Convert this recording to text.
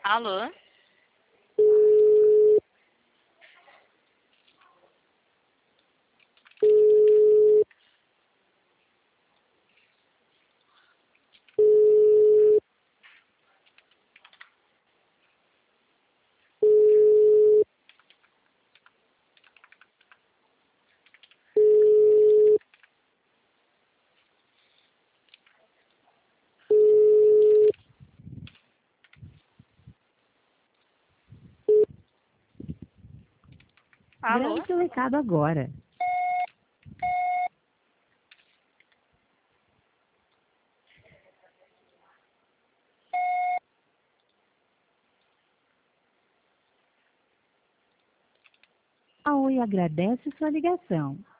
Alô? Grave Alô? seu recado agora. A Oi agradece sua ligação.